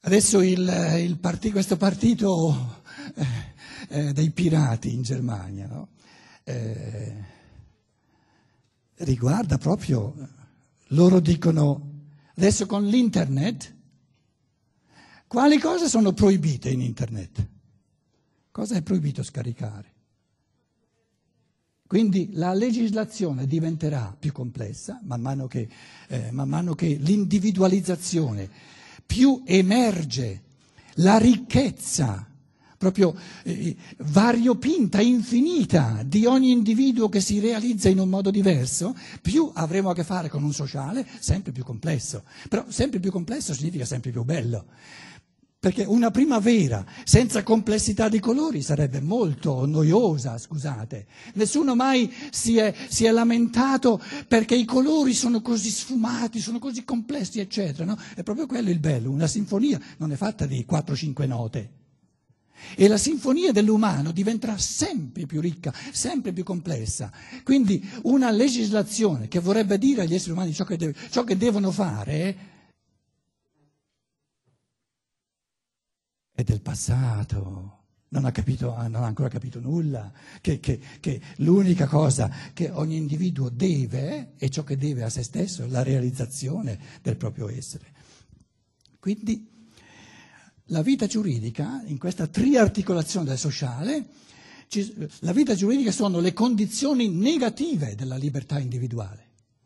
Adesso questo partito dei pirati in Germania, no? Riguarda proprio, loro dicono, adesso con l'internet, quali cose sono proibite in internet? Cosa è proibito scaricare? Quindi la legislazione diventerà più complessa man mano che l'individualizzazione più emerge, la ricchezza proprio variopinta, infinita di ogni individuo che si realizza in un modo diverso, più avremo a che fare con un sociale sempre più complesso. Però sempre più complesso significa sempre più bello. Perché una primavera senza complessità di colori sarebbe molto noiosa, scusate. Nessuno mai si è lamentato perché i colori sono così sfumati, sono così complessi, eccetera, no? È proprio quello il bello. Una sinfonia non è fatta di 4-5 note. E la sinfonia dell'umano diventerà sempre più ricca, sempre più complessa. Quindi una legislazione che vorrebbe dire agli esseri umani ciò che devono fare è del passato, non ha ancora capito nulla, che l'unica cosa che ogni individuo deve è ciò che deve a se stesso, la realizzazione del proprio essere. Quindi la vita giuridica, in questa triarticolazione del sociale, la vita giuridica sono le condizioni negative della libertà individuale.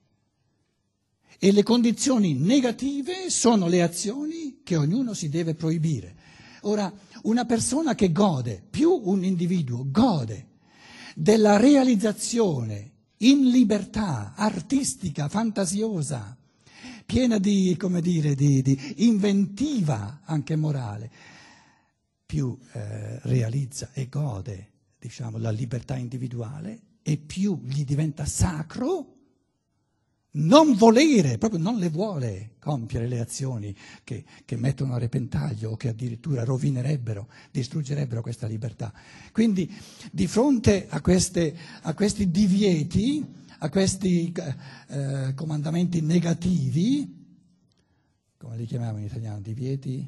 E le condizioni negative sono le azioni che ognuno si deve proibire. Ora, una persona che gode, più un individuo gode della realizzazione in libertà artistica, fantasiosa, piena di inventiva anche morale, più realizza e gode, la libertà individuale e più gli diventa sacro non volere, proprio non le vuole compiere le azioni che mettono a repentaglio o che addirittura rovinerebbero, distruggerebbero questa libertà. Quindi di fronte a questi divieti, a questi comandamenti negativi, come li chiamiamo in italiano, divieti?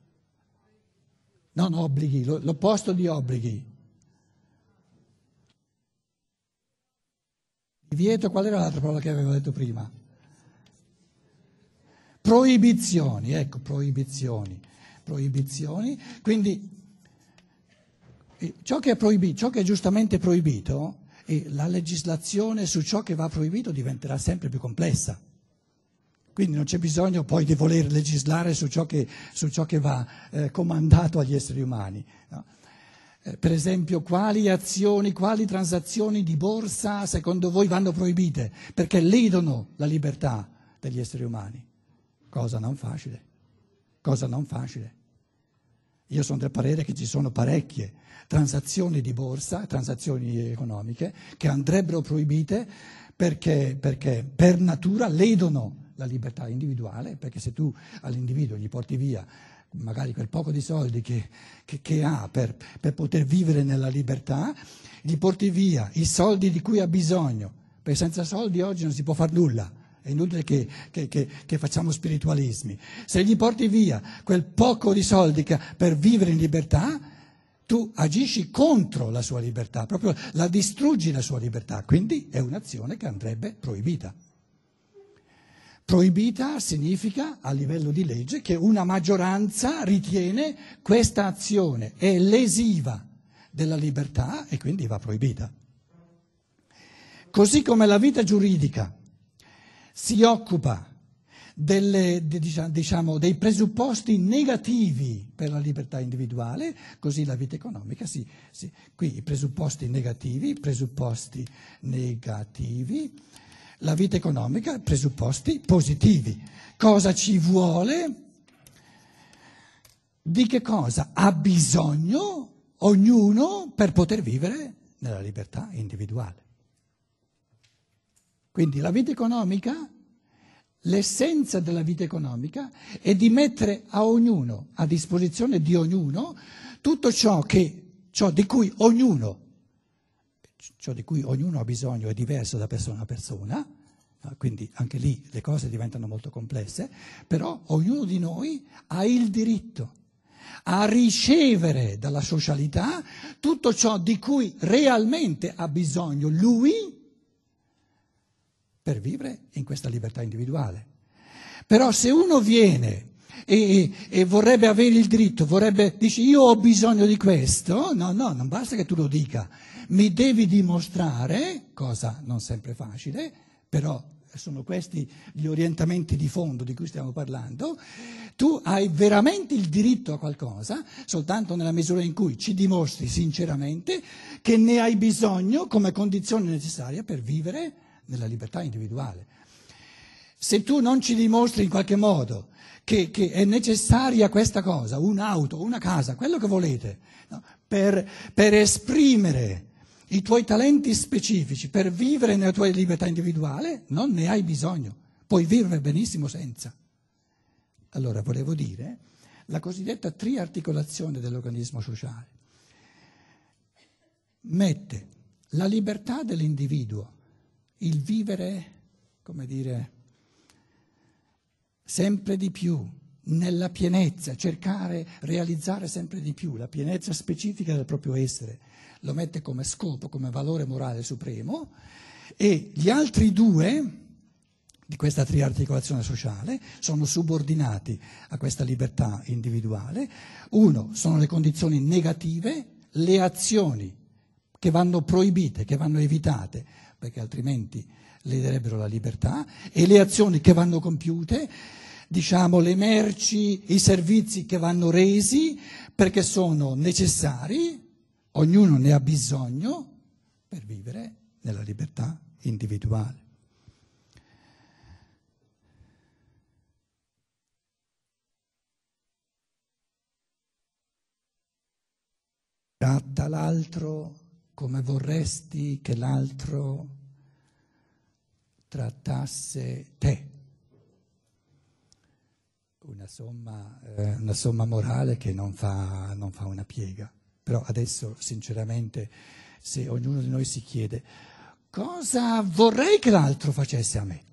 Non obblighi, l'opposto di obblighi. Divieto, qual era l'altra parola che avevo detto prima? Proibizioni, ecco, proibizioni. Quindi ciò che è giustamente proibito, e la legislazione su ciò che va proibito diventerà sempre più complessa. Quindi non c'è bisogno poi di voler legislare su ciò che va comandato agli esseri umani, no? Per esempio, quali azioni, quali transazioni di borsa secondo voi vanno proibite? Perché ledono la libertà degli esseri umani. Cosa non facile. Io sono del parere che ci sono parecchie transazioni di borsa, transazioni economiche, che andrebbero proibite perché per natura ledono la libertà individuale, perché se tu all'individuo gli porti via magari quel poco di soldi che ha per poter vivere nella libertà, gli porti via i soldi di cui ha bisogno, perché senza soldi oggi non si può far nulla, è inutile che facciamo spiritualismi. Se gli porti via quel poco di soldi per vivere in libertà, tu agisci contro la sua libertà, proprio la distruggi la sua libertà, quindi è un'azione che andrebbe proibita. Proibita significa, a livello di legge, che una maggioranza ritiene questa azione è lesiva della libertà e quindi va proibita. Così come la vita giuridica si occupa dei presupposti negativi per la libertà individuale, così la vita economica qui i presupposti negativi, la vita economica, presupposti positivi. Cosa ci vuole? Di che cosa ha bisogno ognuno per poter vivere nella libertà individuale? Quindi la vita economica, l'essenza della vita economica è di mettere a disposizione di ognuno, tutto ciò di cui ognuno ha bisogno, è diverso da persona a persona, Quindi anche lì le cose diventano molto complesse, però ognuno di noi ha il diritto a ricevere dalla socialità tutto ciò di cui realmente ha bisogno lui per vivere in questa libertà individuale. Però se uno viene e vorrebbe avere il diritto, dice io ho bisogno di questo, no, non basta che tu lo dica, mi devi dimostrare, cosa non sempre facile, però sono questi gli orientamenti di fondo di cui stiamo parlando, tu hai veramente il diritto a qualcosa soltanto nella misura in cui ci dimostri sinceramente che ne hai bisogno come condizione necessaria per vivere nella libertà individuale. Se tu non ci dimostri in qualche modo che è necessaria questa cosa, un'auto, una casa, quello che volete, no? per esprimere i tuoi talenti specifici, per vivere nella tua libertà individuale, non ne hai bisogno, puoi vivere benissimo senza. Allora, volevo dire, la cosiddetta triarticolazione dell'organismo sociale mette la libertà dell'individuo, il vivere, come dire, sempre di più, nella pienezza, cercare, realizzare sempre di più la pienezza specifica del proprio essere, lo mette come scopo, come valore morale supremo, e gli altri due di questa triarticolazione sociale sono subordinati a questa libertà individuale. Uno sono le condizioni negative, le azioni che vanno proibite, che vanno evitate, perché altrimenti lederebbero la libertà, e le azioni che vanno compiute, diciamo le merci, i servizi che vanno resi perché sono necessari, ognuno ne ha bisogno per vivere nella libertà individuale. Tratta l'altro come vorresti che l'altro trattasse te. Una somma morale che non fa una piega. Però adesso, sinceramente, se ognuno di noi si chiede cosa vorrei che l'altro facesse a me?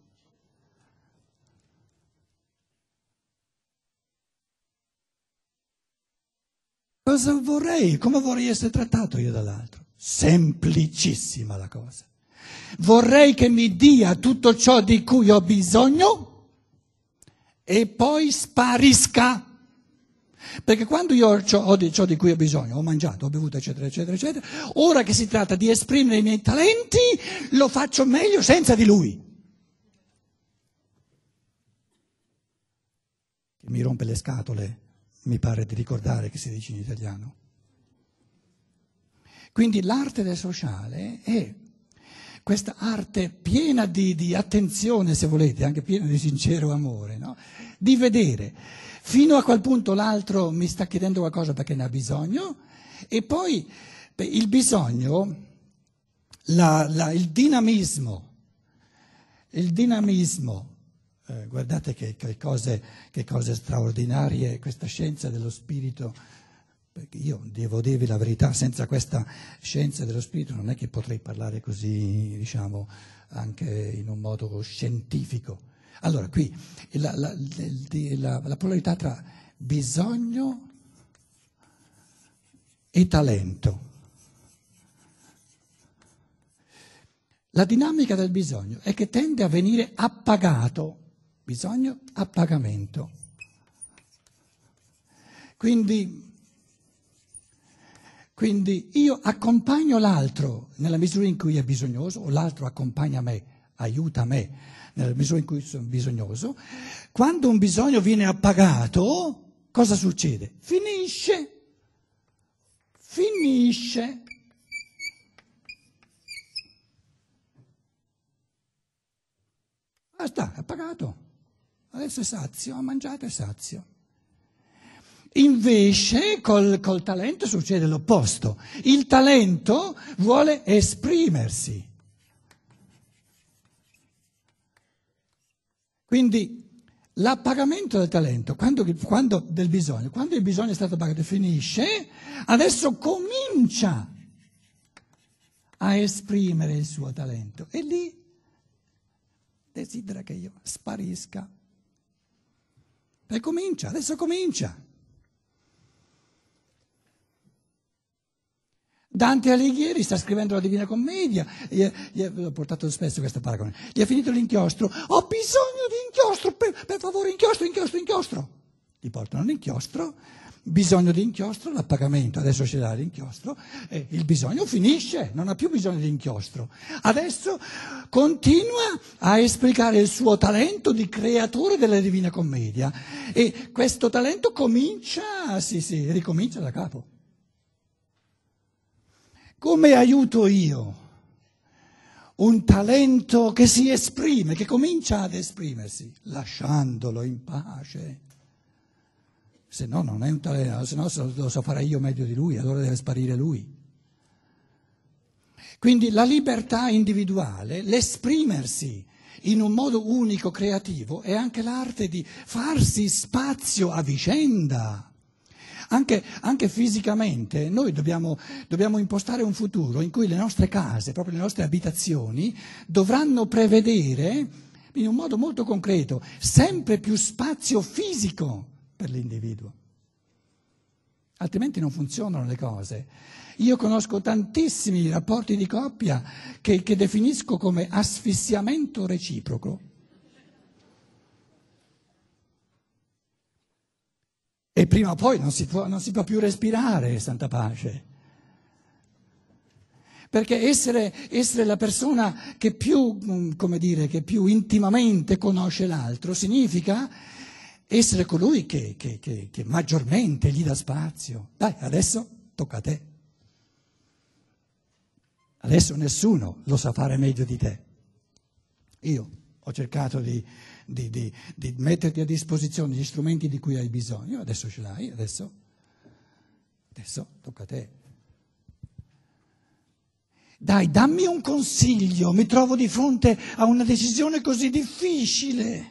Cosa vorrei? Come vorrei essere trattato io dall'altro? Semplicissima la cosa. Vorrei che mi dia tutto ciò di cui ho bisogno e poi sparisca. Perché quando io ho ciò di cui ho bisogno, ho mangiato, ho bevuto, eccetera, eccetera, eccetera, ora che si tratta di esprimere i miei talenti, lo faccio meglio senza di lui. Che mi rompe le scatole, mi pare di ricordare che si dice in italiano. Quindi l'arte del sociale è questa arte piena di attenzione, se volete, anche piena di sincero amore, no? Di vedere fino a quel punto l'altro mi sta chiedendo qualcosa perché ne ha bisogno, e poi il bisogno, il dinamismo, guardate che cose straordinarie, questa scienza dello spirito. Perché io devo dirvi la verità, senza questa scienza dello spirito non è che potrei parlare così, diciamo, anche in un modo scientifico. Allora, qui la polarità tra bisogno e talento. La dinamica del bisogno è che tende a venire appagato, bisogno, appagamento. Quindi io accompagno l'altro nella misura in cui è bisognoso, o l'altro accompagna me, aiuta me nella misura in cui sono bisognoso. Quando un bisogno viene appagato, cosa succede? Finisce. Basta, è appagato. Adesso è sazio, ha mangiato, è sazio. Invece col talento succede l'opposto. Il talento vuole esprimersi. Quindi l'appagamento del talento, quando del bisogno, quando il bisogno è stato appagato e finisce, adesso comincia a esprimere il suo talento. E lì desidera che io sparisca. E comincia, adesso comincia. Dante Alighieri sta scrivendo la Divina Commedia, ho portato spesso questa paragone, gli è finito l'inchiostro, ho bisogno di inchiostro, per favore inchiostro. Gli portano l'inchiostro, bisogno di inchiostro, l'appagamento, adesso ce l'ha l'inchiostro, e il bisogno finisce, non ha più bisogno di inchiostro. Adesso continua a esplicare il suo talento di creatore della Divina Commedia e questo talento ricomincia da capo. Come aiuto io un talento che si esprime, che comincia ad esprimersi, lasciandolo in pace? Se no non è un talento, se no lo so fare io meglio di lui, allora deve sparire lui. Quindi la libertà individuale, l'esprimersi in un modo unico, creativo, è anche l'arte di farsi spazio a vicenda. Anche fisicamente noi dobbiamo impostare un futuro in cui le nostre case, proprio le nostre abitazioni, dovranno prevedere in un modo molto concreto sempre più spazio fisico per l'individuo. Altrimenti non funzionano le cose. Io conosco tantissimi rapporti di coppia che definisco come asfissiamento reciproco. E prima o poi non si può più respirare, santa pace. Perché essere la persona che più intimamente conosce l'altro significa essere colui che maggiormente gli dà spazio. Dai, adesso tocca a te. Adesso nessuno lo sa fare meglio di te. Io ho cercato di metterti a disposizione gli strumenti di cui hai bisogno, adesso ce l'hai, adesso tocca a te. Dai, dammi un consiglio, mi trovo di fronte a una decisione così difficile.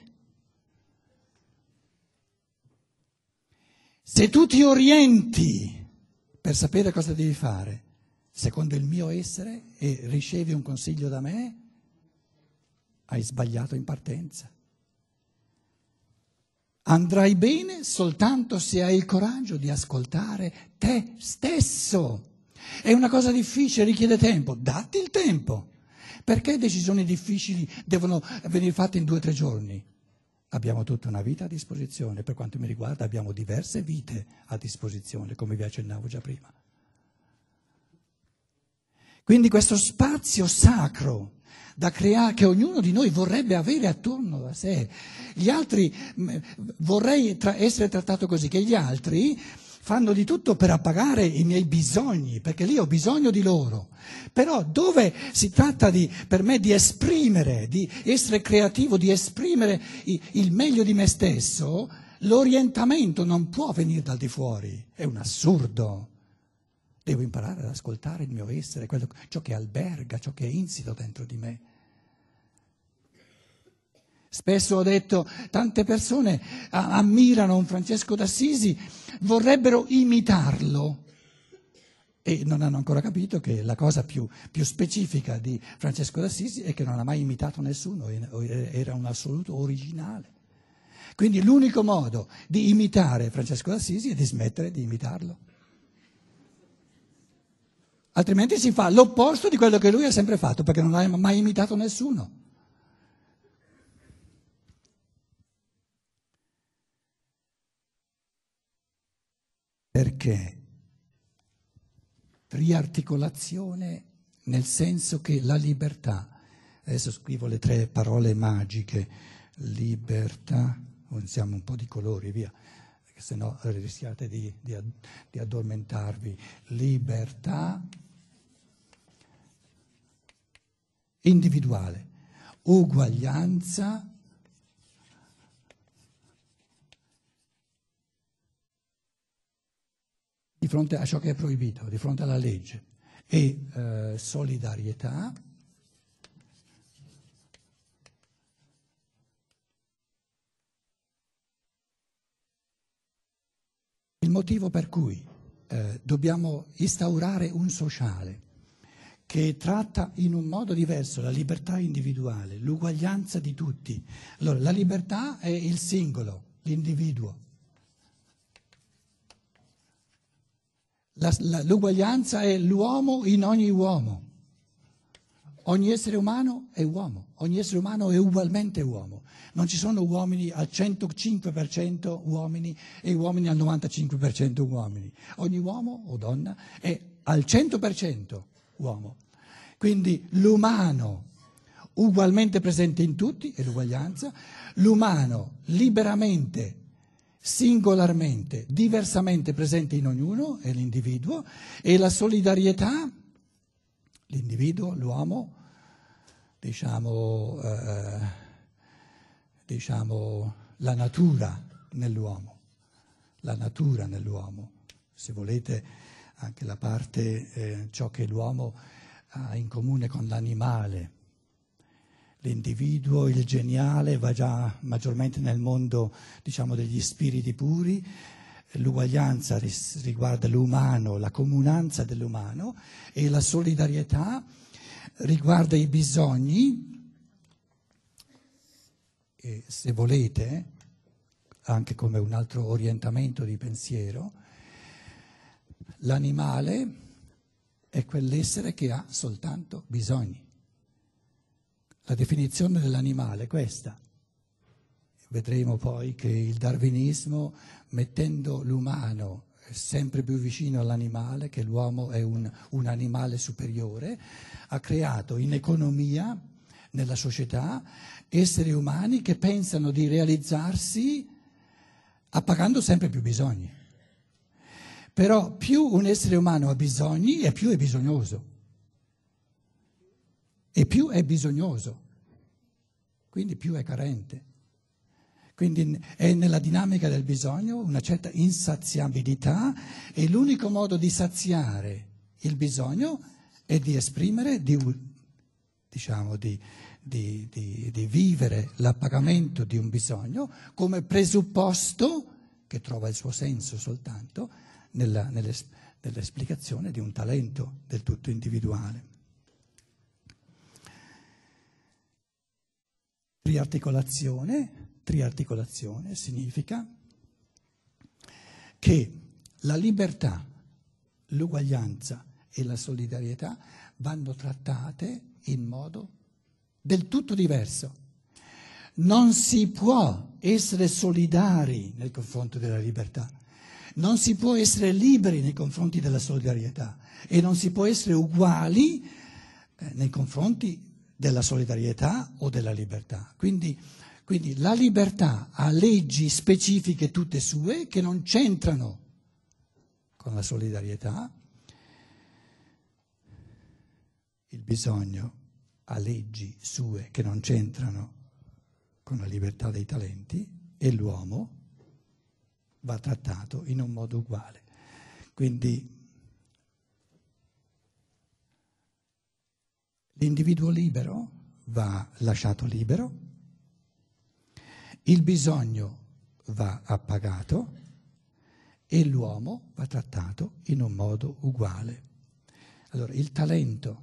Se tu ti orienti per sapere cosa devi fare, secondo il mio essere, e ricevi un consiglio da me, hai sbagliato in partenza. Andrai bene soltanto se hai il coraggio di ascoltare te stesso. È una cosa difficile, richiede tempo. Datti il tempo. Perché decisioni difficili devono venire fatte in 2 o 3 giorni? Abbiamo tutta una vita a disposizione. Per quanto mi riguarda abbiamo diverse vite a disposizione, come vi accennavo già prima. Quindi questo spazio sacro da creare, che ognuno di noi vorrebbe avere attorno da sé. Gli altri, vorrei essere trattato così, che gli altri fanno di tutto per appagare i miei bisogni, perché lì ho bisogno di loro. Però dove si tratta per me di esprimere, di essere creativo, di esprimere il meglio di me stesso, l'orientamento non può venire dal di fuori, è un assurdo. Devo imparare ad ascoltare il mio essere, ciò che alberga, ciò che è insito dentro di me. Spesso ho detto, tante persone ammirano un Francesco d'Assisi, vorrebbero imitarlo e non hanno ancora capito che la cosa più specifica di Francesco d'Assisi è che non ha mai imitato nessuno, era un assoluto originale. Quindi l'unico modo di imitare Francesco d'Assisi è di smettere di imitarlo. Altrimenti si fa l'opposto di quello che lui ha sempre fatto, perché non ha mai imitato nessuno. Perché riarticolazione nel senso che la libertà, adesso scrivo le 3 parole magiche, libertà, usiamo un po' di colori, via, perché sennò rischiate di addormentarvi, libertà individuale, uguaglianza di fronte a ciò che è proibito, di fronte alla legge, e solidarietà il motivo per cui dobbiamo instaurare un sociale che tratta in un modo diverso la libertà individuale, l'uguaglianza di tutti. Allora, la libertà è il singolo, l'individuo. L'uguaglianza è l'uomo in ogni uomo. Ogni essere umano è uomo, ogni essere umano è ugualmente uomo. Non ci sono uomini al 105% uomini e uomini al 95% uomini. Ogni uomo o donna è al 100% uomo. Quindi l'umano ugualmente presente in tutti è l'uguaglianza, l'umano liberamente, singolarmente, diversamente presente in ognuno è l'individuo, e la solidarietà, l'individuo, l'uomo, diciamo la natura nell'uomo, se volete anche la parte, ciò che l'uomo ha in comune con l'animale. L'individuo, il geniale, va già maggiormente nel mondo, diciamo, degli spiriti puri. L'uguaglianza riguarda l'umano, la comunanza dell'umano, e la solidarietà riguarda i bisogni. E se volete, anche come un altro orientamento di pensiero, l'animale è quell'essere che ha soltanto bisogni. La definizione dell'animale è questa. Vedremo poi che il darwinismo, mettendo l'umano sempre più vicino all'animale, che l'uomo è un animale superiore, ha creato in economia, nella società, esseri umani che pensano di realizzarsi appagando sempre più bisogni. Però più un essere umano ha bisogni e più è bisognoso. E più è bisognoso, quindi più è carente. Quindi è nella dinamica del bisogno una certa insaziabilità, e l'unico modo di saziare il bisogno è di esprimere, di vivere l'appagamento di un bisogno come presupposto che trova il suo senso soltanto nell'esplicazione di un talento del tutto individuale. Triarticolazione significa che la libertà, l'uguaglianza e la solidarietà vanno trattate in modo del tutto diverso. Non si può essere solidari nei confronti della libertà, non si può essere liberi nei confronti della solidarietà, e non si può essere uguali nei confronti della solidarietà o della libertà. Quindi la libertà ha leggi specifiche tutte sue che non c'entrano con la solidarietà, il bisogno ha leggi sue che non c'entrano con la libertà dei talenti, e l'uomo va trattato in un modo uguale. Quindi l'individuo libero va lasciato libero, il bisogno va appagato e l'uomo va trattato in un modo uguale. Allora, il talento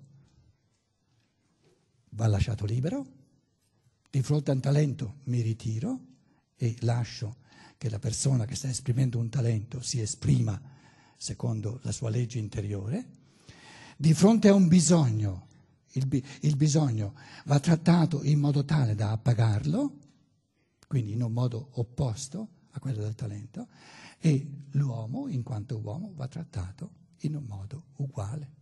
va lasciato libero, di fronte a un talento mi ritiro e lascio che la persona che sta esprimendo un talento si esprima secondo la sua legge interiore. Di fronte a un bisogno, il bisogno va trattato in modo tale da appagarlo, quindi in un modo opposto a quello del talento, e l'uomo, in quanto uomo, va trattato in un modo uguale.